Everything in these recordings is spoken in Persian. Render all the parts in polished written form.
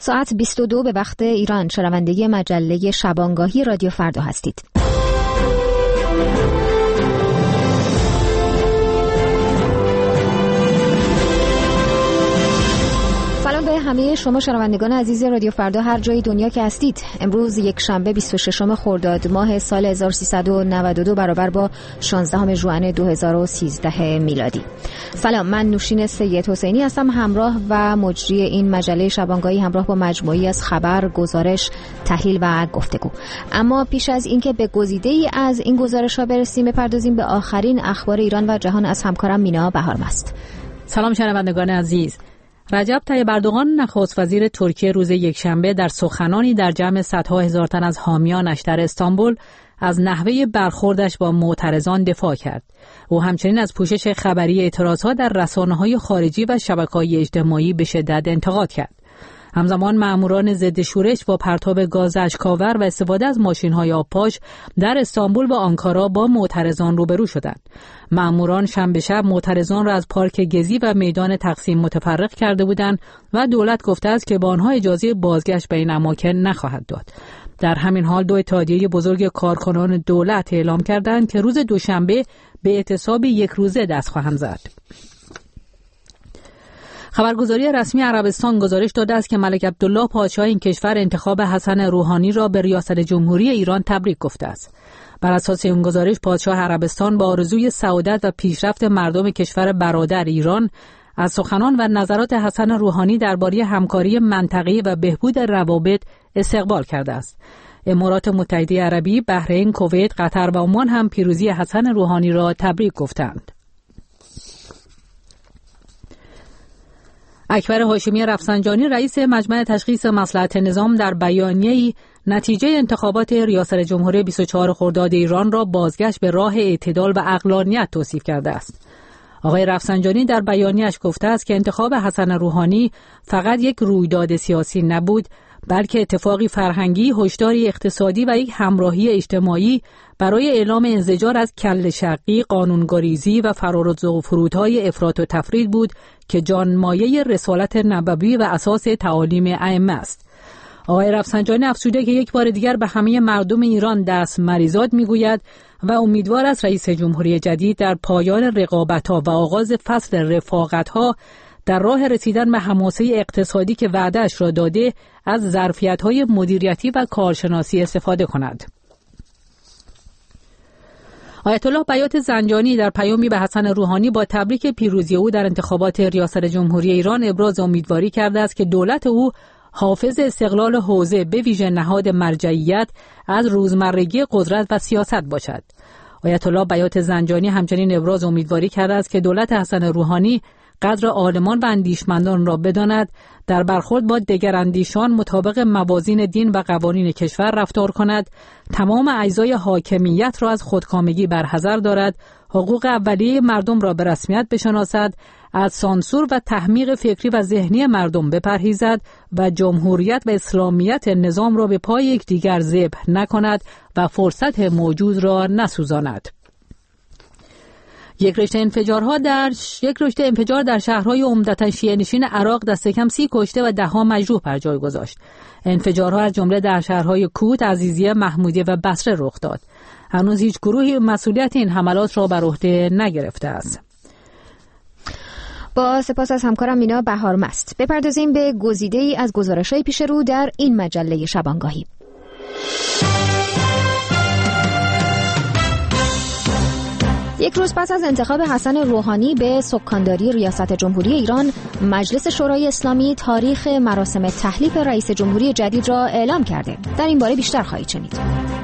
ساعت 22 به وقت ایران شنونده مجله شبانگاهی رادیو فردا هستید. سلام به همه شما شنوندگان عزیز رادیو فردا هر جای دنیا که هستید. امروز یک شنبه 26 خرداد ماه سال 1392 برابر با 16 ژوئن 2013 میلادی. سلام، من نوشین سید حسینی هستم، همراه و مجری این مجله شبانگاهی، همراه با مجموعی از خبر، گزارش، تحلیل و گفتگو. اما پیش از اینکه به گزیده‌ای از این گزارش‌ها برسیم، بپردازیم به آخرین اخبار ایران و جهان از همکارم مینا بهارمست. سلام شنوندگان عزیز. رجب طیب اردوغان نخست وزیر ترکیه روز یکشنبه در سخنانی در جمع صدها هزار تن از حامیانش در استانبول از نحوه برخوردش با معترضان دفاع کرد. او همچنین از پوشش خبری اعتراضها در رسانه‌های خارجی و شبکه‌های اجتماعی به شدت انتقاد کرد. همزمان مأموران ضد شورش با پرتاب گاز اشک‌آور و استفاده از ماشین‌های آبپاش در استانبول و آنکارا با معترضان روبرو شدند. مأموران شنبه شب معترضان را از پارک گزی و میدان تقسیم متفرق کرده بودند و دولت گفته است که به آنها اجازه بازگشت به این اماکن نخواهد داد. در همین حال دو اتحادیه بزرگ کارکنان دولت اعلام کردند که روز دوشنبه به اعتصاب یک روزه دست خواهند زد. خبرگزاری رسمی عربستان گزارش داده است که ملک عبدالله پادشاه این کشور انتخاب حسن روحانی را به ریاست جمهوری ایران تبریک گفته است. بر اساس این گزارش پادشاه عربستان با آرزوی سعادت و پیشرفت مردم کشور برادر ایران از سخنان و نظرات حسن روحانی درباره همکاری منطقه‌ای و بهبود روابط استقبال کرده است. امارات متحده عربی، بحرین، کویت، قطر و عمان هم پیروزی حسن روحانی را تبریک گفتند. اکبر هاشمی رفسنجانی رئیس مجمع تشخیص مصلحت نظام در بیانیه‌ای نتیجه انتخابات ریاست جمهوری 24 خرداد ایران را بازگشت به راه اعتدال و عقلانیت توصیف کرده است. آقای رفسنجانی در بیانیه‌اش گفته است که انتخاب حسن روحانی فقط یک رویداد سیاسی نبود، بلکه اتفاقی فرهنگی، هشداری اقتصادی و یک همراهی اجتماعی برای اعلام انزجار از کله شقی، قانونگریزی و فرار و فرودهای افراط و تفرید بود که جانمایه رسالت نبوی و اساس تعالیم ائمه است. آقای رفسنجانی افزوده که یک بار دیگر به همه مردم ایران دست مریزاد میگوید و امیدوار است رئیس جمهوری جدید در پایان رقابت‌ها و آغاز فصل رفاقت‌ها در راه رسیدن به حماسه اقتصادی که وعده‌اش را داده از ظرفیت‌های مدیریتی و کارشناسی استفاده کند. آیت الله بیات زنجانی در پیامی به حسن روحانی با تبریک پیروزی او در انتخابات ریاست جمهوری ایران ابراز امیدواری کرده است که دولت او حافظ استقلال حوزه به ویژه نهاد مرجعیت از روزمرگی قدرت و سیاست باشد. آیت الله بیات زنجانی همچنین ابراز امیدواری کرده است که دولت حسن روحانی قدر عالمان و اندیشمندان را بداند، در برخورد با دگراندیشان مطابق موازین دین و قوانین کشور رفتار کند، تمام اجزای حاکمیت را از خودکامگی برحذر دارد، حقوق اولیه مردم را به رسمیت بشناسد، از سانسور و تحمیق فکری و ذهنی مردم بپرهیزد و جمهوریت و اسلامیت نظام را به پای یکدیگر ذبح نکند و فرصت موجود را نسوزاند. یک رشته انفجار در شهرهای عمدتاً شیعه نشین عراق دست کم 30 کشته و 10 مجروح بر جای گذاشت. انفجارها از جمله در شهرهای کوت، عزیزیه، محمودیه و بصره رخ داد. هنوز هیچ گروهی مسئولیت این حملات را بر عهده نگرفته است. با سپاس از همکارم مینا بهارمست. بپردازیم به گزیده‌ای از گزارش‌های پیش رو در این مجله شبانگاهی. یک روز پس از انتخاب حسن روحانی به سکانداری ریاست جمهوری ایران، مجلس شورای اسلامی تاریخ مراسم تحلیف رئیس جمهوری جدید را اعلام کرده. در این باره بیشتر خواهید شنید.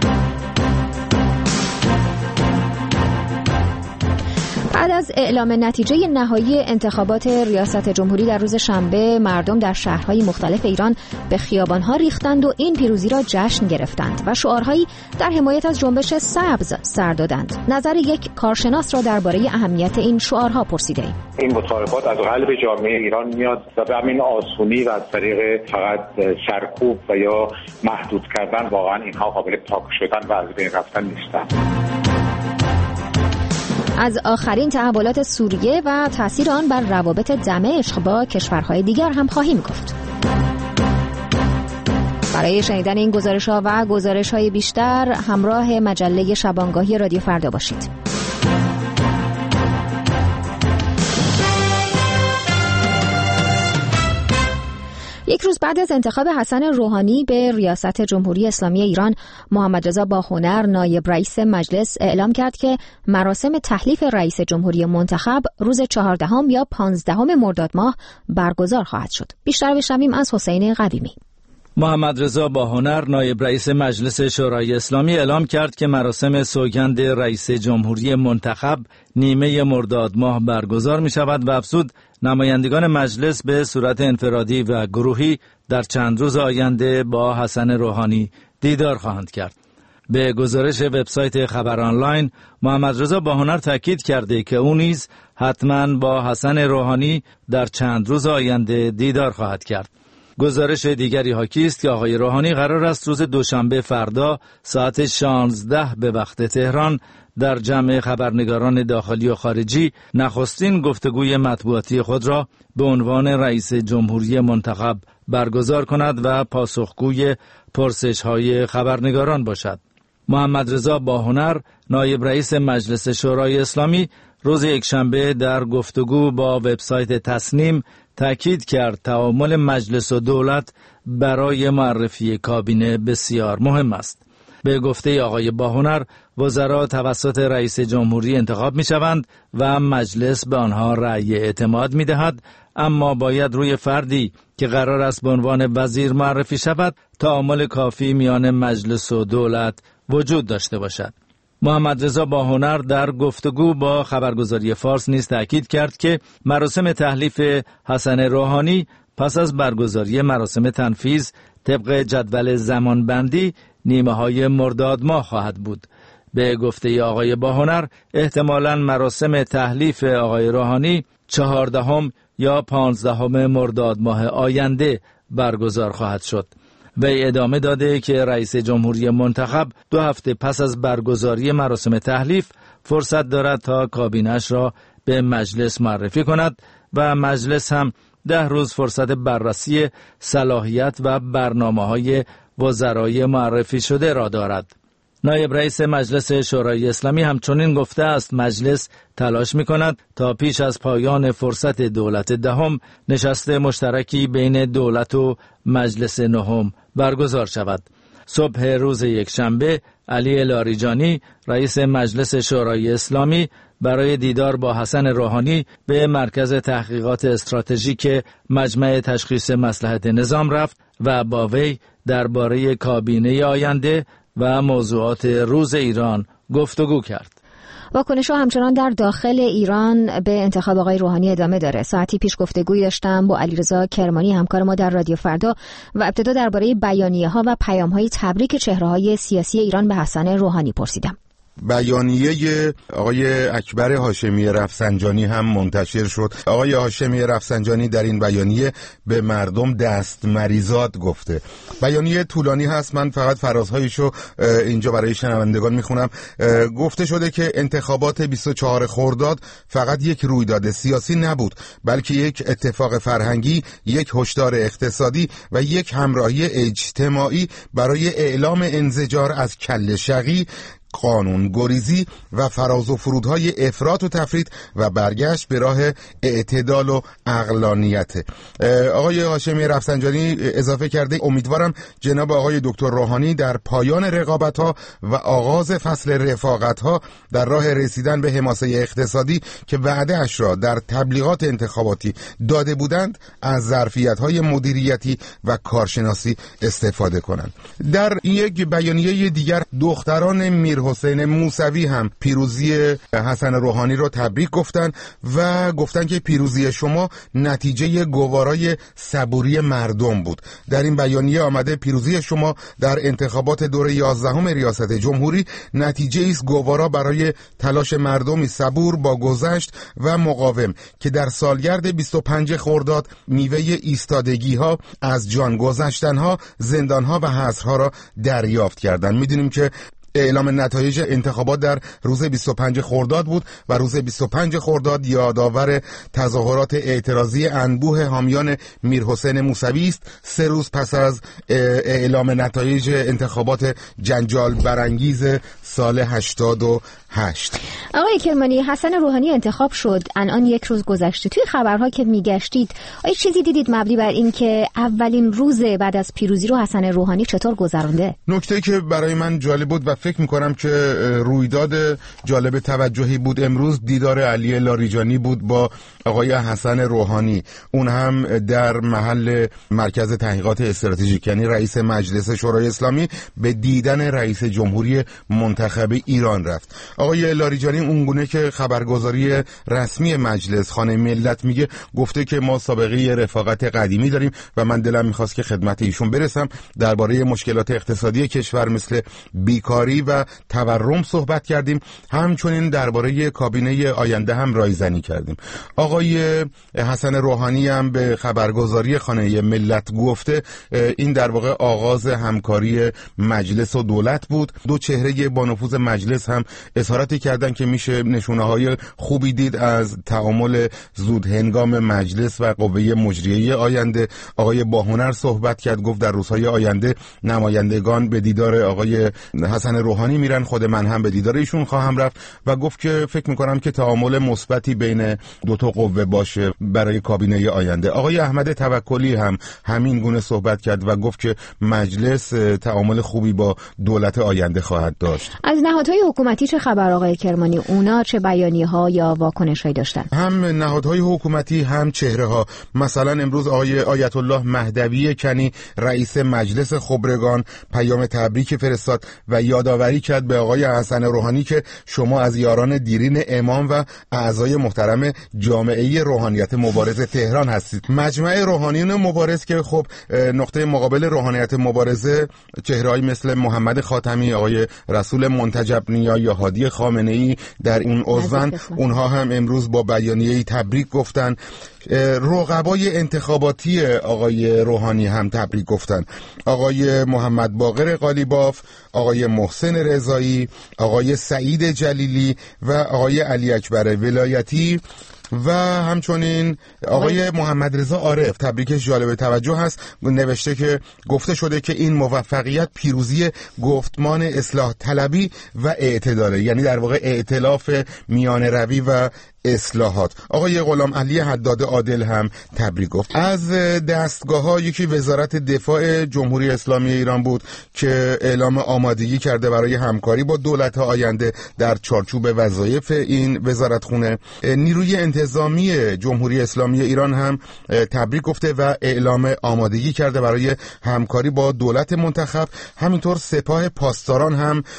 بعد از اعلام نتیجه نهایی انتخابات ریاست جمهوری در روز شنبه، مردم در شهرهای مختلف ایران به خیابانها ریختند و این پیروزی را جشن گرفتند و شعارهایی در حمایت از جنبش سبز سر دادند. نظر یک کارشناس را درباره اهمیت این شعارها پرسیدیم. این مطالبات از قلب جامعه ایران میاد و به همین آسونی و از طریق فقط سرکوب و یا محدود کردن واقعا اینها قابل پاک شدن و از بین رفتن نیستند. از آخرین تحولات سوریه و تاثیر آن بر روابط دمشق با کشورهای دیگر هم خواهیم گفت. برای شنیدن این گزارش‌ها و گزارش‌های بیشتر همراه مجله شبانگاهی رادیو فردا باشید. یک روز بعد از انتخاب حسن روحانی به ریاست جمهوری اسلامی ایران، محمد رضا باهنر نایب رئیس مجلس اعلام کرد که مراسم تحلیف رئیس جمهوری منتخب روز 14 یا 15 مرداد ماه برگزار خواهد شد. بیشتر بشنویم از حسین قدیمی. محمد رضا باهنر نایب رئیس مجلس شورای اسلامی اعلام کرد که مراسم سوگند رئیس جمهوری منتخب نیمه مرداد ماه برگزار می شود و افزود نمایندگان مجلس به صورت انفرادی و گروهی در چند روز آینده با حسن روحانی دیدار خواهند کرد. به گزارش وبسایت خبر آنلاین، محمد رضا باهنر تاکید کرده که او نیز حتما با حسن روحانی در چند روز آینده دیدار خواهد کرد. گزارش دیگری حاکی است که آقای روحانی قرار است روز دوشنبه فردا ساعت 16 به وقت تهران در جمع خبرنگاران داخلی و خارجی نخستین گفتگوی مطبوعاتی خود را به عنوان رئیس جمهوری منتخب برگزار کند و پاسخگوی پرسش‌های خبرنگاران باشد. محمد رضا باهنر نایب رئیس مجلس شورای اسلامی روز یکشنبه در گفتگو با وبسایت تصنیم تأکید کرد تعامل مجلس و دولت برای معرفی کابینه بسیار مهم است. به گفته آقای باهنر، وزرا توسط رئیس جمهوری انتخاب می شوند و مجلس به آنها رأی اعتماد می دهد، اما باید روی فردی که قرار است به عنوان وزیر معرفی شود تعامل کافی میان مجلس و دولت وجود داشته باشد. محمد رضا باهنر در گفتگو با خبرگزاری فارس نیز تأکید کرد که مراسم تحلیف حسن روحانی پس از برگزاری مراسم تنفیذ طبق جدول زمانبندی نیمه‌های مرداد ماه خواهد بود. به گفته آقای باهنر احتمالاً مراسم تحلیف آقای روحانی 14 یا 15 مرداد ماه آینده برگزار خواهد شد. وی ادامه داده که رئیس جمهوری منتخب 2 هفته پس از برگزاری مراسم تحلیف فرصت دارد تا کابینه‌اش را به مجلس معرفی کند و مجلس هم 10 روز فرصت بررسی صلاحیت و برنامه‌های وزرای معرفی شده را دارد. نایب رئیس مجلس شورای اسلامی همچنین گفته است مجلس تلاش می‌کند تا پیش از پایان فرصت دولت دهم نشست مشترکی بین دولت و مجلس نهم برگزار شود. صبح روز یکشنبه علی لاریجانی رئیس مجلس شورای اسلامی برای دیدار با حسن روحانی به مرکز تحقیقات استراتژیک مجمع تشخیص مصلحت نظام رفت و با وی درباره کابینه آینده و موضوعات روز ایران گفتگو کرد. واکنش‌ها همچنان در داخل ایران به انتخاب آقای روحانی ادامه داره. ساعتی پیش گفتگویی داشتم با علیرضا کرمانی همکار ما در رادیو فردا و ابتدا درباره بیانیه‌ها و پیام‌های تبریک چهره‌های سیاسی ایران به حسن روحانی پرسیدم. بیانیه آقای اکبر هاشمی رفسنجانی هم منتشر شد. آقای هاشمی رفسنجانی در این بیانیه به مردم دست مریزاد گفته. بیانیه طولانی هست، من فقط فرازهایشو اینجا برای شنوندگان میخونم. گفته شده که انتخابات 24 خرداد فقط یک رویداد سیاسی نبود، بلکه یک اتفاق فرهنگی، یک هشدار اقتصادی و یک همراهی اجتماعی برای اعلام انزجار از کله شقی، قانون گریزی و فراز و فرودهای افراط و تفرید و برگشت به راه اعتدال و عقلانیت. آقای هاشمی رفسنجانی اضافه کرده امیدوارم جناب آقای دکتر روحانی در پایان رقابت‌ها و آغاز فصل رفاقت‌ها در راه رسیدن به حماسه اقتصادی که وعده اش را در تبلیغات انتخاباتی داده بودند از ظرفیت‌های مدیریتی و کارشناسی استفاده کنند. در یک بیانیه دیگر دختران میرحسین موسوی هم پیروزی حسن روحانی را تبریک گفتن و گفتن که پیروزی شما نتیجه گوارای صبوری مردم بود. در این بیانیه آمده پیروزی شما در انتخابات دور 11 ریاست جمهوری نتیجه است گوارا برای تلاش مردمی صبور با گذشت و مقاوم که در سالگرد 25 خرداد میوه ایستادگی ها از جان گذشتن ها، زندان ها و حصرها را دریافت کردند. میدونیم که اعلام نتایج انتخابات در روز 25 خرداد بود و روز 25 خرداد یادآور تظاهرات اعتراضی انبوه حامیان میرحسین موسوی است، 3 روز پس از اعلام نتایج انتخابات جنجال برانگیز سال 88. آقای کرمانی، حسن روحانی انتخاب شد، الان 1 روز گذشته. توی خبرها که میگشتید آیا چیزی دیدید مبنی بر این که اولین روز بعد از پیروزی رو حسن روحانی چطور گذرانده؟ نکته که برای من جالب بود و فکر میکنم که رویداد جالب توجهی بود امروز، دیدار علی لاریجانی بود با آقای حسن روحانی، اون هم در محل مرکز تحقیقات استراتژیک، یعنی رئیس مجلس شورای اسلامی به دیدن رئیس جمهوری منتخب ایران رفت. آقای لاریجانی اونگونه که خبرگزاری رسمی مجلس خانه ملت میگه، گفته که ما سابقه رفاقت قدیمی داریم و من دلم میخواست که خدمت ایشون برسم. درباره مشکلات اقتصادی کشور مثل بیکاری و تورم صحبت کردیم، همچنین درباره کابینه آینده هم رایزنی کردیم. آقای حسن روحانی هم به خبرگزاری خانه ملت گفته این در واقع آغاز همکاری مجلس و دولت بود. 2 چهره با نفوذ مجلس هم اظهاراتی کردن که میشه نشونه‌های خوبی دید از تعامل زود هنگام مجلس و قوه مجریه آینده. آقای باهنر صحبت کرد، گفت در روزهای آینده نمایندگان به دیدار آقای حسن روحانی میرن، خود من هم به دیدار ایشون خواهم رفت و گفت که فکر میکنم که تعامل مثبتی بین 2 تا قوه باشه برای کابینه آینده. آقای احمد توکلی هم همین گونه صحبت کرد و گفت که مجلس تعامل خوبی با دولت آینده خواهد داشت. از نهادهای حکومتی چه خبر آقای کرمانی؟ اونا چه بیانیه‌ها یا واکنش‌هایی داشتن؟ هم نهادهای حکومتی هم چهره‌ها. مثلا امروز آقای آیت الله مهدوی کنی رئیس مجلس خبرگان پیام تبریک فرستاد و یادآوری کرد به آقای حسن روحانی که شما از یاران دیرین امام و اعضای محترم جامعه روحانیت مبارز تهران هستید. مجمع روحانیون مبارز که خب نقطه مقابل روحانیت مبارزه چهره‌ای مثل محمد خاتمی، آقای رسول منتجب نیا یا هادی خامنه‌ای در اون عضوان، اونها هم امروز با بیانیه‌ای تبریک گفتن. رقبای انتخاباتی آقای روحانی هم تبریک گفتن. آقای محمد باقر قالیباف، آقای محسن رضایی، آقای سعید جلیلی و آقای علی اکبر ولایتی و همچنین آقای محمد رضا عارف. تبریکش جالب توجه هست، نوشته که گفته شده که این موفقیت پیروزی گفتمان اصلاح طلبی و اعتداله، یعنی در واقع ائتلاف میان روی و اصلاحات. آقای غلام علی حداد عادل هم تبریک گفت. از دستگاه‌ها یکی وزارت دفاع جمهوری اسلامی ایران بود که اعلام آمادگی کرده برای همکاری با دولت آینده در چارچوب وظایف این وزارتخونه. نیروی انتظامی جمهوری اسلامی ایران هم تبریک گفته و اعلام آمادگی کرده برای همکاری با دولت منتخب. همینطور سپاه پاسداران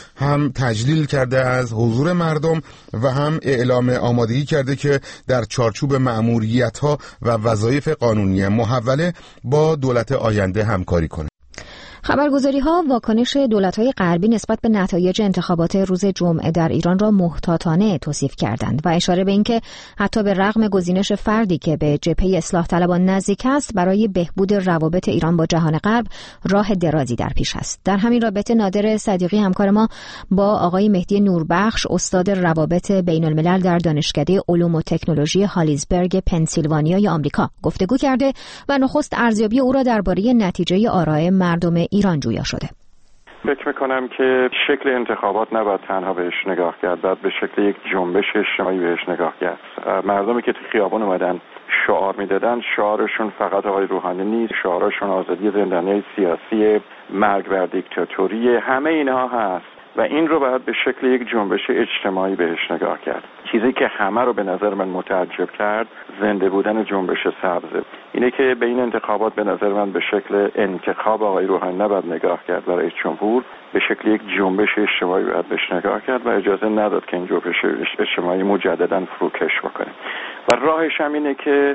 هم تجلیل کرده از حضور مردم و هم اعلام آمادگی کرده که در چارچوب مأموریت‌ها و وظایف قانونی محوله با دولت آینده همکاری کنه. خبرگزاری‌ها واکنش دولت‌های غربی نسبت به نتایج انتخابات روز جمعه در ایران را محتاطانه توصیف کردند و اشاره به اینکه حتی به رغم گزینش فردی که به جبهه اصلاح طلبان نزدیک است، برای بهبود روابط ایران با جهان غرب راه درازی در پیش است. در همین رابطه نادر صدیقی همکار ما با آقای مهدی نوربخش، استاد روابط بین‌الملل در دانشکده علوم و تکنولوژی هالیزبرگ پنسیلوانیای آمریکا گفتگو کرده و نخست ارزیابی او را درباره نتیجه آرای مردم ایران جویا شده. فکر میکنم که شکل انتخابات نباید تنها بهش نگاه کرد، باید به شکل یک جنبش اجتماعی بهش نگاه کرد. مردمی که تو خیابان اومدن شعار میدادن، شعارشون فقط آقای روحانی نیست، شعارشون آزادی زندانیای سیاسی، مرگ بر دیکتاتوری، همه اینها هست و این رو باید به شکل یک جنبش اجتماعی بهش نگاه کرد. چیزی که همه رو به نظر من متعجب کرد زنده بودن جنبش سبزه. اینه که به این انتخابات به نظر من به شکل انتخاب آقای روحانی نباید نگاه کرد و رئیس جمهور به شکل یک جنبش اجتماعی باید بهش نگاه کرد و اجازه نداد که این جنبش اجتماعی مجددا فروکش بکنه. و راهش هم اینه که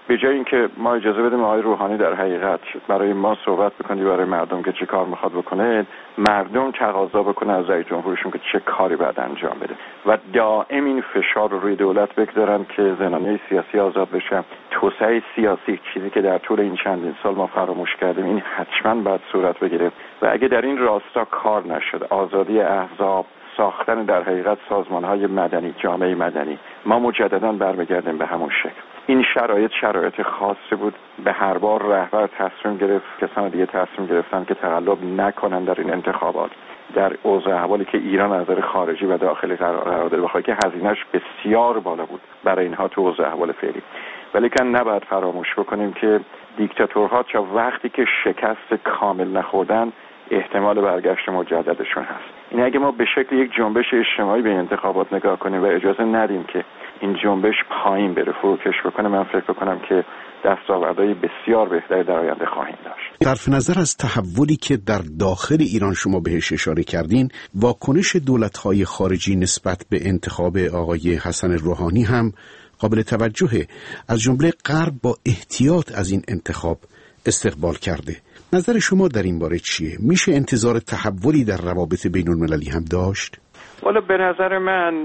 به جای اینکه ما اجازه بدیم آقای روحانی در حقیقت برای ما صحبت بکنه برای مردم که چه کار میخواد بکنه، مردم تقاضا بکنه از رئیس جمهورشون که چه کاری باید انجام بده و دائم این فشار رو روی دولت بگذارن که زنانه سیاسی آزاد بشن. توسعه سیاسی، چیزی که در طول این چندین سال ما فراموش کردیم، این حتما باید صورت بگیره و اگه در این راستا کار نشد، آزادی احزاب، ساختن در حقیقت سازمان‌های مدنی، جامعه مدنی، ما مجدداً برمیگردیم به همون شکل. این شرایط خاصی بود. به هر بار رهبر تصمیم گرفت، کسان دیگه تصمیم گرفتن که تقلب نکنن در این انتخابات، در اوضاع احوالی که ایران از نظر خارجی و داخلی قرار داره، بخاطر که هزینه‌اش بسیار بالا بود برای اینها تو اوضاع احوال فعلی. ولی که نباید فراموش بکنیم که دیکتاتورها تا وقتی که شکست کامل نخوردن احتمال برگشت مجددشون هست. این اگه ما به شکل یک جنبش اجتماعی به انتخابات نگاه کنیم و اجازه ندیم که این جنبش پایین بره، فروکش بکنه، من فکر بکنم که دستاوردهای بسیار بهتری در آینده خواهیم داشت. صرف نظر از تحولی که در داخل ایران شما بهش اشاره کردین، واکنش دولت‌های خارجی نسبت به انتخاب آقای حسن روحانی هم قابل توجهه. از جمله غرب با احتیاط از این انتخاب استقبال کرده. نظر شما در این باره چیه؟ میشه انتظار تحولی در روابط بین المللی هم داشت؟ والا به نظر من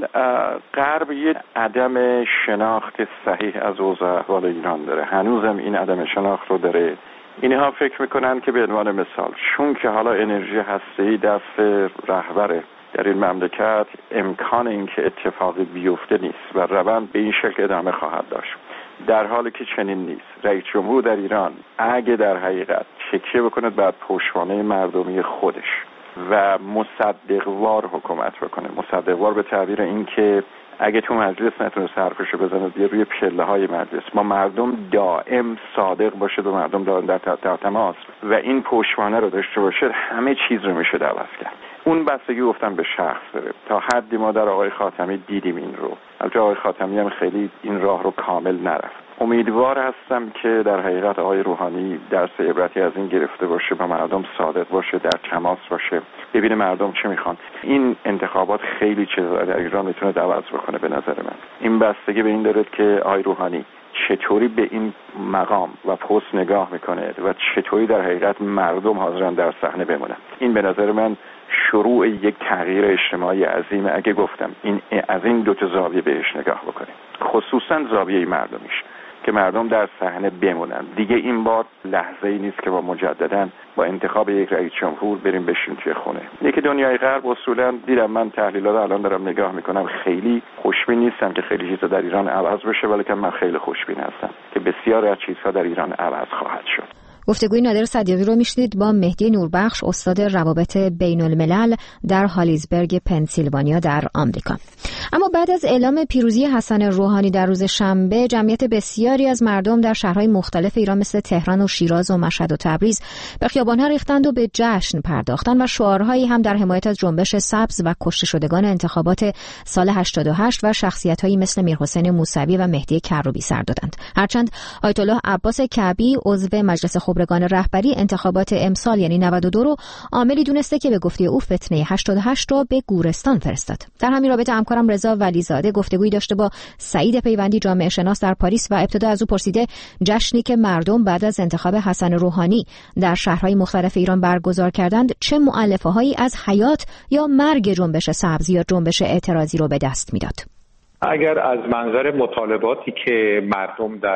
غرب یه عدم شناخت صحیح از اوضاع احوال ایران داره. هنوزم این عدم شناخت رو داره. اینها فکر میکنن که به عنوان مثال، چون که حالا انرژی هسته‌ای دست رهبره در این مملکت، امکان اینکه اتفاقی بیفته نیست و روند به این شکل ادامه خواهد داشت. در حالی که چنین نیست. رئیس جمهور در ایران اگه در حقیقت تکیه بکنه بر پشتوانه مردمی خودش و مصدقوار حکومت بکنه، مصدقوار به تعبیر این که اگه تو مجلس نتونه حرفشو بزنه بیا روی پله های مجلس، با مردم دائم صادق باشه، به مردم دائم در تماس و این پشتوانه رو داشته باشه، همه چیز رو میشه عوض کرد. اون بستگی گفتم به شخص داره. تا حدی ما در آقای خاتمی دیدیم این رو. البته آقای خاتمی هم خیلی این راه رو کامل نرفت. امیدوار هستم که در حقیقت آقای روحانی درس عبرتی از این گرفته باشه، با مردم صادق باشه، در تماس باشه، ببینه مردم چه میخوان. این انتخابات خیلی چیزا در ایران میتونه عوض بکنه به نظر من. این بستگی به این داره که آقای روحانی چطوری به این مقام و پست نگاه میکنه و چطوری در حقیقت مردم حاضرن در صحنه بمونن. این به نظر من شروع یک تغییر اجتماعی عظیمه. اگه گفتم این از این دو تا زاویه بهش نگاه بکنیم، خصوصا زاویه مردمیش، که مردم در صحنه بمونن. دیگه این بار لحظه‌ای نیست که با مجدداً با انتخاب یک رئیس جمهور بریم بشیم توی خونه. یکی دنیای غرب اصولاً دیدم، من تحلیلات الان دارم نگاه میکنم، خیلی خوشبین نیستم که خیلی چیزا در ایران عوض بشه، ولی که من خیلی خوشبین هستم که بسیار از چیزها در ایران عوض خواهد شد. گفتگوی نادر صدیقی رو میشنید با مهدی نوربخش، استاد روابط بین الملل در هالیزبرگ پنسیلوانیا در آمریکا. اما بعد از اعلام پیروزی حسن روحانی در روز شنبه، جمعیت بسیاری از مردم در شهرهای مختلف ایران مثل تهران و شیراز و مشهد و تبریز به خیابان‌ها ریختند و به جشن پرداختند و شعارهایی هم در حمایت از جنبش سبز و کشته شدگان انتخابات سال 88 و شخصیت‌هایی مثل میرحسین موسوی و مهدی کروبی سر دادند. هرچند آیت الله عباس کعبی عضو مجلس خبرگان رهبری انتخابات امسال یعنی 92 رو عاملی دونسته که به گفته او فتنه 88 رو به گورستان فرستاد. در همین رابطه همکارم رضا ولیزاده گفتگویی داشته با سعید پیوندی، جامعه شناس در پاریس، و ابتدا از او پرسیده جشنی که مردم بعد از انتخاب حسن روحانی در شهرهای مختلف ایران برگزار کردند چه مؤلفه‌هایی از حیات یا مرگ جنبش سبز یا جنبش اعتراضی رو به دست میداد. اگر از منظر مطالباتی که مردم در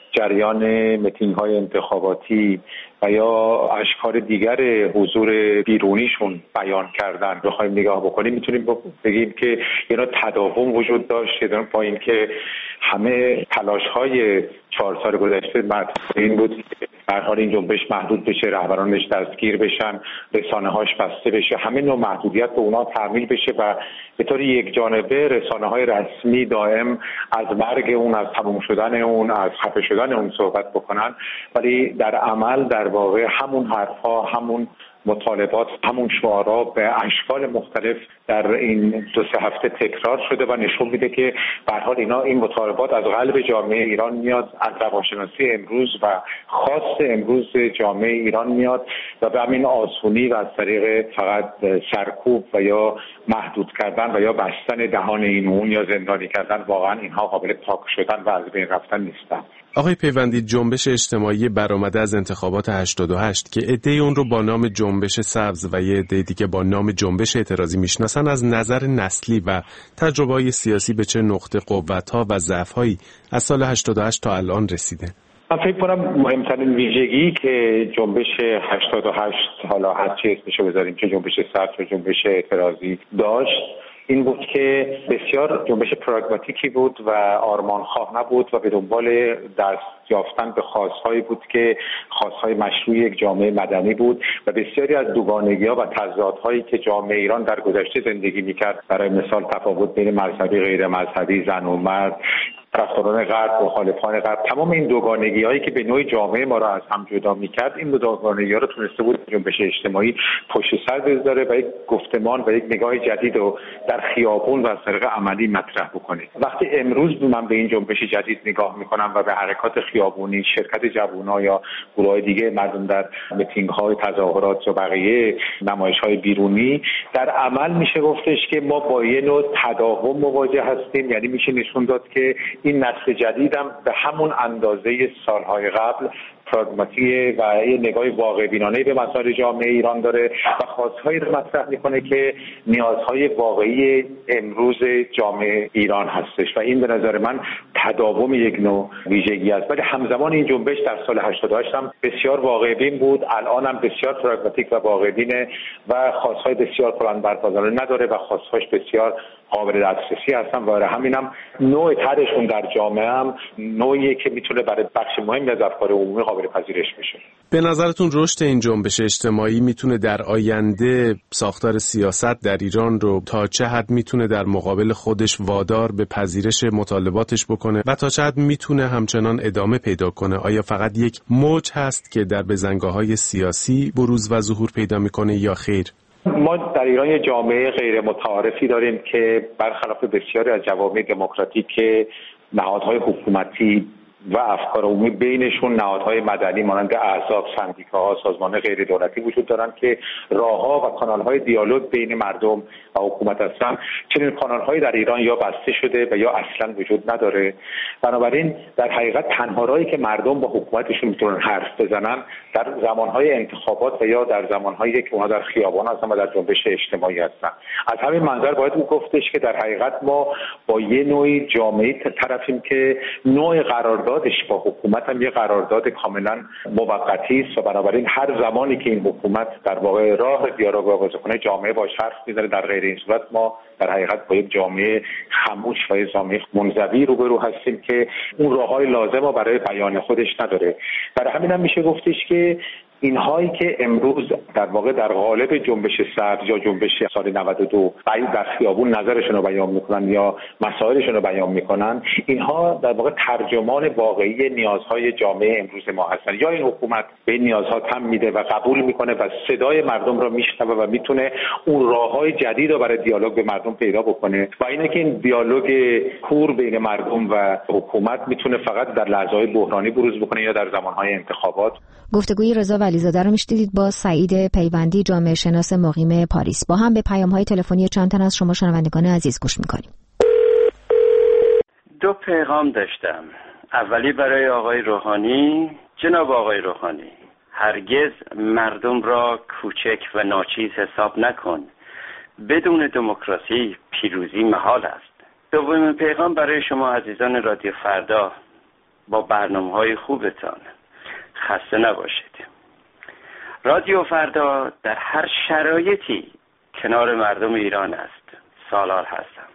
جریان میتینگ‌های انتخاباتی و یا اشکال دیگر حضور بیرونیشون بیان کردن بخوایم نگاه بکنیم، میتونیم بگیم که یه نوع تداوم وجود داشت، با اینکه همه تلاش‌های 4 سال گذشته این بود که به هر حال این جنبش محدود بشه، رهبرانش دستگیر بشن، رسانه‌هاش بسته بشه، همه نوع محدودیت به اونا تحمیل بشه و به طور یک جانبه رسانه‌های رسمی دائم از مرگ اون، از تموم شدن اون، از خفه شدن اون صحبت بکنن، ولی در عمل در واقع همون حرفا، همون مطالبات، همون شعارها به اشکال مختلف در این 2-3 هفته تکرار شده و نشون میده که به هر حال این مطالبات از قلب جامعه ایران میاد، از روانشناسی امروز و خاص امروز جامعه ایران میاد و به همین آسونی و از طریق فقط سرکوب و یا محدود کردن و یا بستن دهان این اون یا زندانی کردن واقعا اینها قابل پاک شدن و از بین رفتن نیستن. آقای پیوندی، جنبش اجتماعی برآمده از انتخابات 88 که عده‌ای اون رو با نام جنبش سبز و یه عده دیگه با نام جنبش اعتراضی میشناسن، از نظر نسلی و تجربه‌های سیاسی به چه نقطه قوت‌ها و ضعف‌هایی از سال 88 تا الان رسیده؟ من فکر کنم مهمترین ویژگی که جنبش 88 حالا هر چی اسمشو بذاریم، که جنبش سبز و جنبش اعتراضی داشت، این بود که بسیار جنبش پراگماتیکی بود و آرمانخواه نبود و به دنبال دست یافتن به خواستهایی بود که خواستهای مشروع یک جامعه مدنی بود و بسیاری از دوگانگی‌ها و تضادهایی که جامعه ایران در گذشته زندگی می‌کرد، برای مثال تفاوت بین مذهبی غیر مذهبی، زن و مرد، طرفداران غرب و مخالفان غرب، تمام این دوگانگی‌هایی که به نوعی جامعه ما را از هم جدا می‌کرد، این دوگانگی‌ها رو تونسته بود جنبش اجتماعی پشت سر بذاره و یک گفتمان و یک نگاه جدید رو در خیابون و از طریق عملی مطرح بکنه. وقتی امروز من به این جنبش جدید نگاه می‌کنم و به حرکات خیابونی، شرکت جوان‌ها یا گروه‌های دیگه مردم در میتینگ‌های، تظاهرات و بقیه نمایش‌های بیرونی، در عمل میشه گفتش که ما با یه نوع تداوم مواجه هستیم. یعنی میشه نشون داد که این نسل جدیدم به همون اندازه سالهای قبل پراگماتیه و یه نگاه واقع بینانه به مسائل جامعه ایران داره و خواستهایی رو مطرح میکنه که نیازهای واقعی امروز جامعه ایران هستش و این به نظر من تداوم یک نوع ویژگی است. ولی همزمان این جنبش در سال 88 هم بسیار واقع بین بود، الان هم بسیار پراگماتیک و واقع بینه و خواستهای بسیار پلان برپازانه نداره و خواستهاش بسیار قابل دسترسی هستن و برای همینم نوع طرحشون در جامعه هم نوعیه که میتونه برای بخش مهمی از افکار عمومی قابل پذیرش بشه. به نظرتون رشد این جنبش اجتماعی میتونه در آینده ساختار سیاست در ایران رو تا چه حد میتونه در مقابل خودش وادار به پذیرش مطالباتش بکنه و تا چه حد میتونه همچنان ادامه پیدا کنه؟ آیا فقط یک موج هست که در بزنگاه‌های سیاسی بروز و ظهور پیدا میکنه یا خیر؟ ما در ایران یه جامعه غیر متعارفی داریم که برخلاف بسیاری از جوامع دموکراتیک که نهادهای حکومتی و افکار عمومی بینشون نهادهای مدنی مانند احزاب، سندیکاها، سازمان‌های غیر دولتی وجود دارن که راه‌ها و کانال‌های دیالوگ بین مردم و حکومت هستن، چنین کانال‌هایی در ایران یا بسته شده و یا اصلاً وجود نداره. بنابراین در حقیقت تنها راهی که مردم با حکومتشون میتونن حرف بزنن در زمان‌های انتخابات و یا در زمان‌هایی که اونها در خیابان هستن و در جنبش اجتماعی هستن. از همین منظر باید گفتش که در حقیقت ما با یه نوعی جامعه طرفیم که نوع قراردادش با حکومت هم یه قرارداد کاملا موقتی است و بنابراین هر زمانی که این حکومت در واقع راه دیالوگ آغاز کنه جامعه باش حرف میزنه. در غیر این صورت ما در حقیقت با یک جامعه خاموش و یک جامعه منزوی روبرو هستیم که اون راههای لازم رو برای بیان خودش نداره. برای همین هم میشه گفتش که اینهایی که امروز در واقع در قالب جنبش سبز یا جنبش سال 92 در خیابون نظرشون رو بیان میکنن یا مسائلشون رو بیان میکنن، اینها در واقع ترجمان واقعی نیازهای جامعه امروز ما هستن. یا این حکومت به این نیازها تم میده و قبول میکنه و صدای مردم رو میشنوه و میتونه اون راههای جدید رو برای دیالوگ به مردم پیدا بکنه و اینه که این دیالوگ کور بین مردم و حکومت میتونه فقط در لحظه‌های بحرانی بروز بکنه یا در زمانهای انتخابات. گفتگوی رضا ولیزاده رو میشنیدید با سعید پیوندی، جامعه شناس مقیم پاریس. با هم به پیام‌های تلفنی چند تن از شما شنوندگان عزیز گوش می‌کنیم. دو پیغام داشتم. اولی برای آقای روحانی. جناب آقای روحانی، هرگز مردم را کوچک و ناچیز حساب نکن. بدون دموکراسی پیروزی محال است. دومین پیغام برای شما عزیزان رادیو فردا، با برنامه‌های خوبتان خسته نباشید. رادیو فردا در هر شرایطی کنار مردم ایران است. سالار هستم.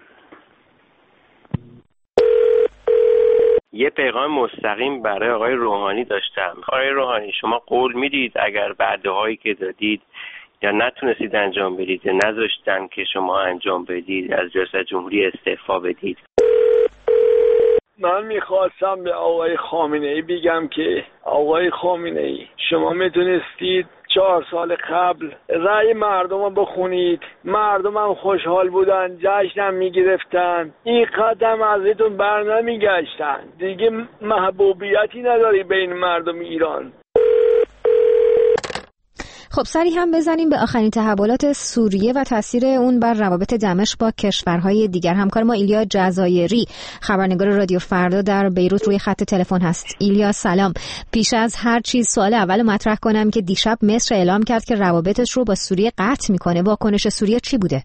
یه پیغام مستقیم برای آقای روحانی داشتم. آقای روحانی، شما قول میدید اگر وعده‌هایی که دادید یا نتونستید انجام بدید یا نذاشتن که شما انجام بدید از ریاست جمهوری استعفا بدید؟ من میخواستم به آقای خامنه‌ای بگم که آقای خامنه‌ای، شما میتونستید 4 سال قبل رأی مردم رو بخونید، مردم هم خوشحال بودن، جشن میگرفتن، این قدم ازتون بر نمیگشتن، دیگه محبوبیتی نداری بین مردم ایران. خب سری هم بزنیم به آخرین تحولات سوریه و تاثیر اون بر روابط دمشق با کشورهای دیگر. همکار ما ایلیا جزایری، خبرنگار رادیو فردا در بیروت، روی خط تلفن هست. ایلیا سلام. پیش از هر چیز سوال اول مطرح کنم که دیشب مصر اعلام کرد که روابطش رو با سوریه قطع میکنه. واکنش سوریه چی بوده؟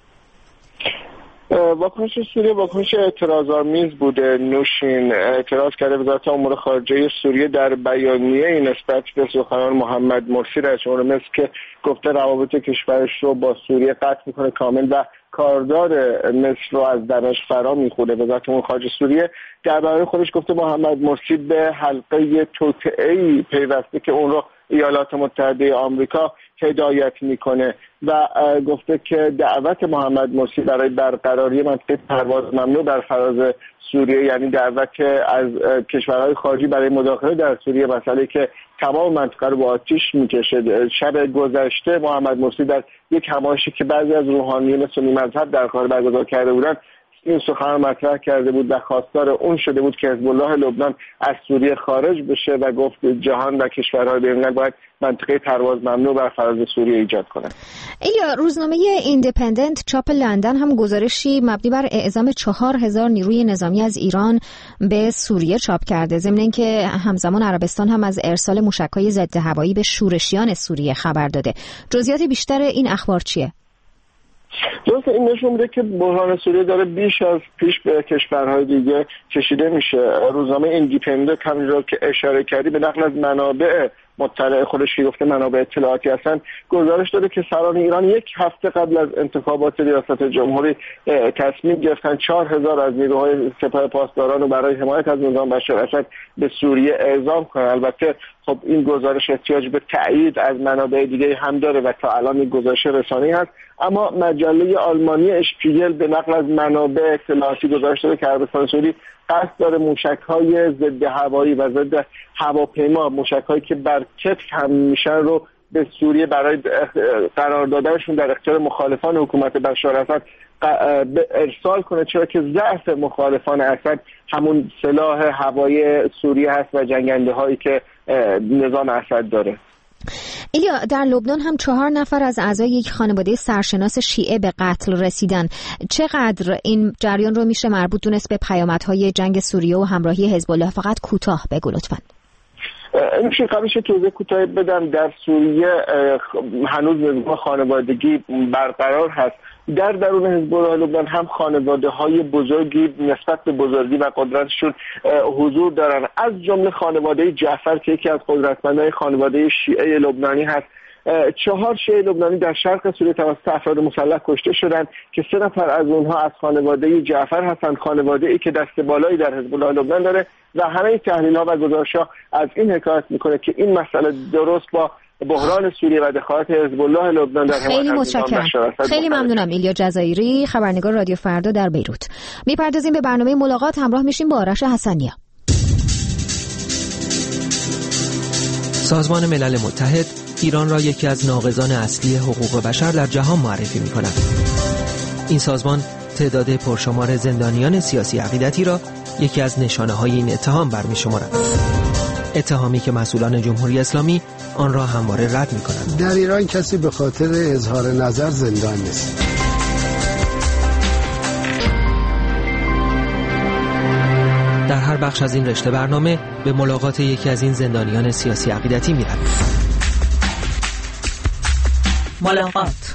واکنش سوریه واکنش اعتراض‌آمیز بوده. نوشین اعتراض کرده وزارت امور خارجه سوریه در بیانیه‌ای نسبت به سخنان محمد مرسی رئیس جمهور مصر که گفته روابط کشورش رو با سوریه قطع میکنه کامل و کاردار مصر رو از دمشق فرا میخوره. وزارت امور خارجه سوریه در بیانیه خودش گفته محمد مرسی به حلقه توطئه‌ای پیوسته که اون رو ایالات متحده آمریکا هدایت میکنه و گفته که دعوت محمد مرسی برای برقراری منطقه پرواز ممنوع بر فراز سوریه، یعنی دعوت از کشورهای خارجی برای مداخله در سوریه، مسئله که تمام منطقه رو با آتش میکشه. شب گذشته محمد مرسی در یک همایشی که بعضی از روحانیون سنی مذهب در کار برگزار کرده بودند این سخن مطرح کرده بود و خواستار اون شده بود که حزب الله لبنان از سوریه خارج بشه و گفت جهان و کشورهای بین‌المللی باید منطقه پرواز ممنوع بر فراز سوریه ایجاد کنند. ایلیا، روزنامه ایندیپندنت چاپ لندن هم گزارشی مبنی بر اعزام 4000 نیروی نظامی از ایران به سوریه چاپ کرده، ضمن اینکه همزمان عربستان هم از ارسال موشک‌های ضد هوایی به شورشیان سوریه خبر داده. جزئیات بیشتر این اخبار چیه؟ درست، این نشون میده که بحران سوریه داره بیش از پیش به کشورهای دیگه کشیده میشه. روزنامه ایندیپندنت همونجور که اشاره کردی به نقل از منابع مطلع خودش که گفته منابع اطلاعاتی هستن گزارش داده که سران ایران یک هفته قبل از انتخابات ریاست جمهوری تصمیم گرفتن 4000 از نیروهای سپاه پاسداران رو برای حمایت از نظام بشار اسد به سوریه اعزام کنن. البته خب این گزارش احتیاج به تایید از منابع دیگه هم داره و تا الان این گزارش رسانه‌ای هست، اما مجله آلمانی اشپیگل به نقل از منابع اطلاعاتی گزارش داده که عربستان سعودی قصد داره موشک‌های ضد هوایی و ضد هواپیما، موشک‌هایی که بر کتف هم میشن رو به سوریه برای قرار دادنشون در اختیار مخالفان حکومت بشار اسد ارسال کنه، چرا که ضعف مخالفان اسد همون سلاح هوایی سوریه هست و جنگنده هایی که نظام اسد داره. ایلیا، در لبنان هم 4 نفر از اعضای یک خانواده سرشناس شیعه به قتل رسیدن. چقدر این جریان رو میشه مربوط دونست به پیامدهای جنگ سوریه و همراهی حزب الله؟ فقط کوتاه بگو لطفاً. میشه قبلش توضیح کوتاه بدم. در سوریه هنوز نظام خانوادگی برقرار هست. در درون حزب الله لبنان هم خانواده‌های بزرگی نسبت به بزرگی و قدرتشون حضور دارن، از جمله خانواده جعفر که یکی از قدرتمندان خانواده شیعه لبنانی هست. 4 شیعه لبنانی در شرق سوریه توسط افراد مسلح کشته شدند که 3 نفر از اونها از خانواده جعفر هستند، خانواده‌ای که دست بالایی در حزب الله لبنان داره و همه تحلیل‌ها و گزارش‌ها از این حکایت میکنه که این مسئله درست با بحران سوریه و دخالت حزب الله لبنان در خیلی متشکرم. خیلی ممنونم. ایلیا جزایری، خبرنگار رادیو فردا در بیروت. میپردازیم به برنامه ملاقات، همراه میشیم با آرش حسنی‌ها. سازمان ملل متحد ایران را یکی از ناقضان اصلی حقوق بشر در جهان معرفی می‌کند. این سازمان تعداد پرشمار زندانیان سیاسی عقیدتی را یکی از نشانه‌های این اتهام برمی‌شمارد. اتهامی که مسئولان جمهوری اسلامی آن را همواره رد می‌کنند. در ایران کسی به خاطر اظهار نظر زندان نیست. در هر بخش از این رشته برنامه به ملاقات یکی از این زندانیان سیاسی عقیدتی می‌رویم. ملاقات.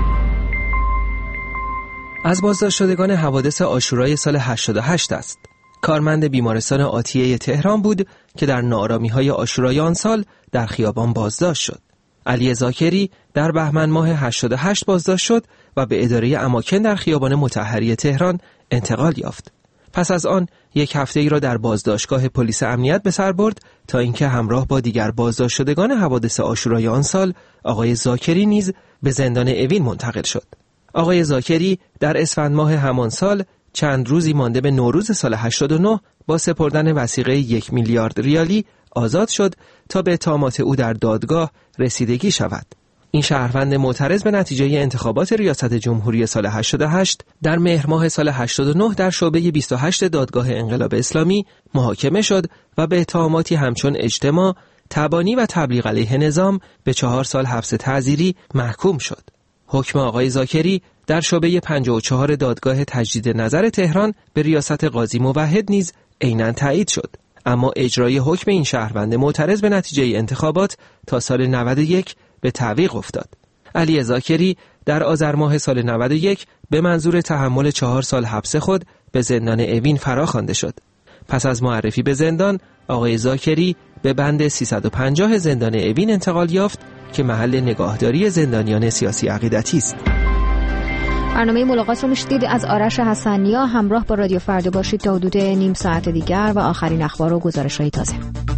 از بازداشت شدگان حوادث عاشورای سال 88 است. کارمند بیمارستان آتیه تهران بود که در ناآرامی‌های عاشورای آن سال در خیابان بازداشت شد. علی زاکری در بهمن ماه 88 بازداشت شد و به اداره اماکن در خیابان مطهری تهران انتقال یافت. پس از آن یک هفته ای را در بازداشتگاه پلیس امنیت به سر برد تا اینکه همراه با دیگر بازداشت شدگان حوادث عاشورای آن سال آقای زاکری نیز به زندان اوین منتقل شد. آقای زاکری در اسفند ماه همان سال چند روزی مانده به نوروز سال 89 با سپردن وثیقه 1 میلیارد ریالی آزاد شد تا به اتهامات او در دادگاه رسیدگی شود. این شهروند معترض به نتیجه انتخابات ریاست جمهوری سال 88 در مهر ماه سال 89 در شعبه 28 دادگاه انقلاب اسلامی محاکمه شد و به اتهاماتی همچون اجتماع، تبانی و تبلیغ علیه نظام به 4 سال حبس تعزیری محکوم شد. حکم آقای زاکری در شعبه 54 دادگاه تجدید نظر تهران به ریاست قاضی موحد نیز عیناً تایید شد. اما اجرای حکم این شهروند معترض به نتیجه انتخابات تا سال 91 به تعویق افتاد. علی زاکری در آذر ماه سال 91 به منظور تحمل 4 سال حبس خود به زندان اوین فراخوانده شد. پس از معرفی به زندان، آقای زاکری به بند 350 زندان اوین انتقال یافت که محل نگاهداری زندانیان سیاسی عقیدتی است. برنامه ملاقات رو میشدید از آرش حسنیا. همراه با رادیو فردا باشید تا حدود نیم ساعت دیگر و آخرین اخبار و گزارش‌های تازه.